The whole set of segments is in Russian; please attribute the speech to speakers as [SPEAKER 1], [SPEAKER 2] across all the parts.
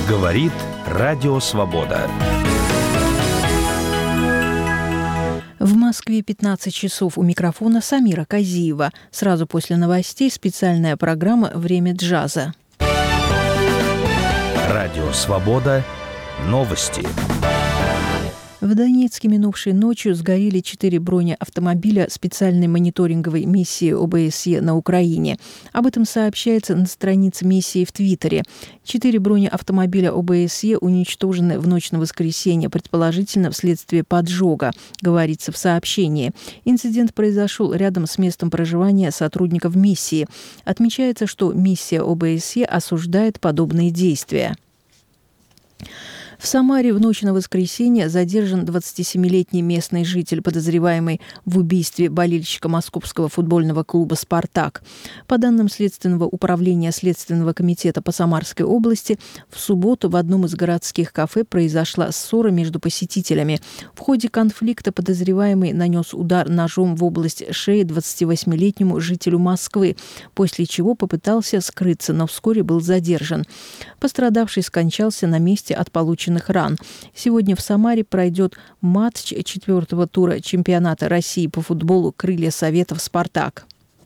[SPEAKER 1] Говорит Радио Свобода.
[SPEAKER 2] В Москве 15 часов. У микрофона Самира Казиева. Сразу после новостей специальная программа «Время джаза».
[SPEAKER 1] Радио Свобода. Новости.
[SPEAKER 2] В Донецке минувшей ночью сгорели 4 бронеавтомобиля специальной мониторинговой миссии ОБСЕ на Украине. Об этом сообщается на странице миссии в Твиттере. 4 бронеавтомобиля ОБСЕ уничтожены в ночь на воскресенье, предположительно вследствие поджога, говорится в сообщении. Инцидент произошел рядом с местом проживания сотрудников миссии. Отмечается, что миссия ОБСЕ осуждает подобные действия. В Самаре в ночь на воскресенье задержан 27-летний местный житель, подозреваемый в убийстве болельщика московского футбольного клуба «Спартак». По данным Следственного управления Следственного комитета по Самарской области, в субботу в одном из городских кафе произошла ссора между посетителями. В ходе конфликта подозреваемый нанес удар ножом в область шеи 28-летнему жителю Москвы, после чего попытался скрыться, но вскоре был задержан. Пострадавший скончался на месте от полученных ран. Сегодня в Самаре пройдет матч 4-го тура чемпионата России по футболу «Крылья Советов» «Спартак».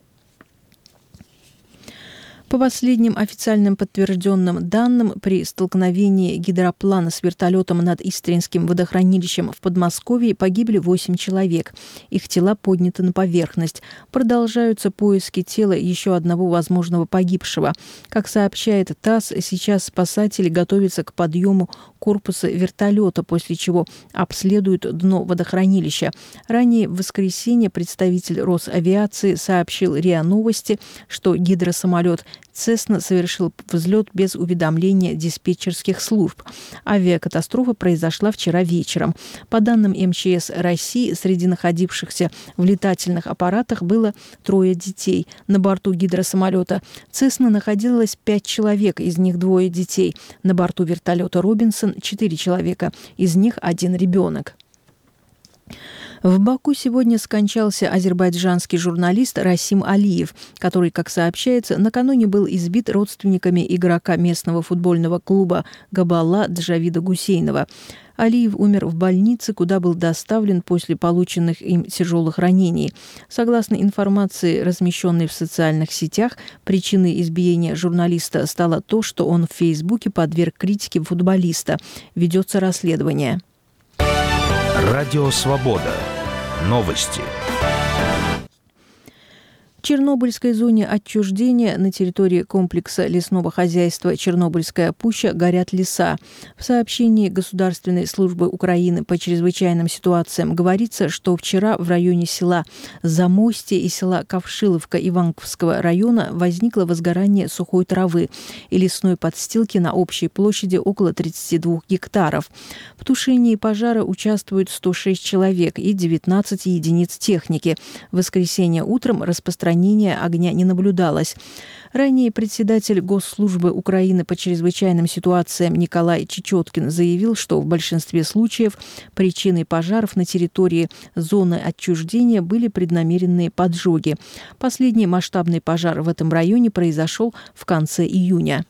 [SPEAKER 2] По последним официальным подтвержденным данным, при столкновении гидроплана с вертолетом над Истринским водохранилищем в Подмосковье погибли 8 человек. Их тела подняты на поверхность. Продолжаются поиски тела еще одного возможного погибшего. Как сообщает ТАСС, сейчас спасатели готовятся к подъему корпуса вертолета, после чего обследуют дно водохранилища. Ранее в воскресенье представитель Росавиации сообщил РИА Новости, что гидросамолет «Цесна» совершил взлет без уведомления диспетчерских служб. Авиакатастрофа произошла вчера вечером. По данным МЧС России, среди находившихся в летательных аппаратах было 3 детей. На борту гидросамолета «Цесна» находилось 5 человек, из них 2 детей. На борту вертолета «Робинсон» 4 человека, из них 1 ребенок. В Баку сегодня скончался азербайджанский журналист Расим Алиев, который, как сообщается, накануне был избит родственниками игрока местного футбольного клуба «Габалла» Джавида Гусейнова. Алиев умер в больнице, куда был доставлен после полученных им тяжелых ранений. Согласно информации, размещенной в социальных сетях, причиной избиения журналиста стало то, что он в Фейсбуке подверг критике футболиста. Ведется расследование.
[SPEAKER 1] Радио Свобода. Новости.
[SPEAKER 2] В Чернобыльской зоне отчуждения на территории комплекса лесного хозяйства «Чернобыльская пуща» горят леса. В сообщении Государственной службы Украины по чрезвычайным ситуациям говорится, что вчера в районе села Замостье и села Ковшиловка Иванковского района возникло возгорание сухой травы и лесной подстилки на общей площади около 32 гектаров. В тушении пожара участвуют 106 человек и 19 единиц техники. В воскресенье утром распространение огня не наблюдалось. Ранее председатель Госслужбы Украины по чрезвычайным ситуациям Николай Чечеткин заявил, что в большинстве случаев причиной пожаров на территории зоны отчуждения были преднамеренные поджоги. Последний масштабный пожар в этом районе произошел в конце июня.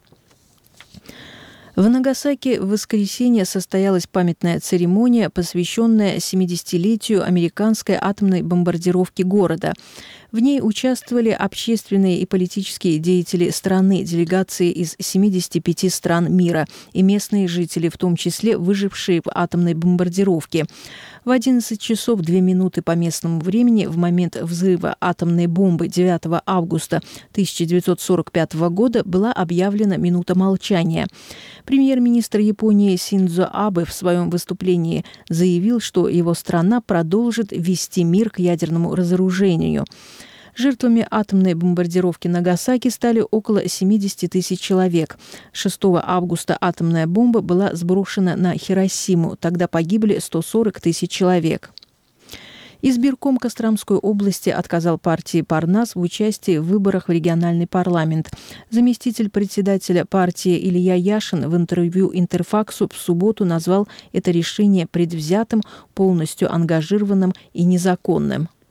[SPEAKER 2] В Нагасаки в воскресенье состоялась памятная церемония, посвященная 70-летию американской атомной бомбардировки города. В ней участвовали общественные и политические деятели страны, делегации из 75 стран мира и местные жители, в том числе выжившие в атомной бомбардировке. В 11 часов 2 минуты по местному времени в момент взрыва атомной бомбы 9 августа 1945 года была объявлена минута молчания. Премьер-министр Японии Синдзо Абе в своем выступлении заявил, что его страна продолжит вести мир к ядерному разоружению. Жертвами атомной бомбардировки Нагасаки стали около 70 тысяч человек. 6 августа атомная бомба была сброшена на Хиросиму. Тогда погибли 140 тысяч человек. Избирком Костромской области отказал партии «Парнас» в участии в выборах в региональный парламент. Заместитель председателя партии Илья Яшин в интервью «Интерфаксу» в субботу назвал это решение предвзятым, полностью ангажированным и незаконным.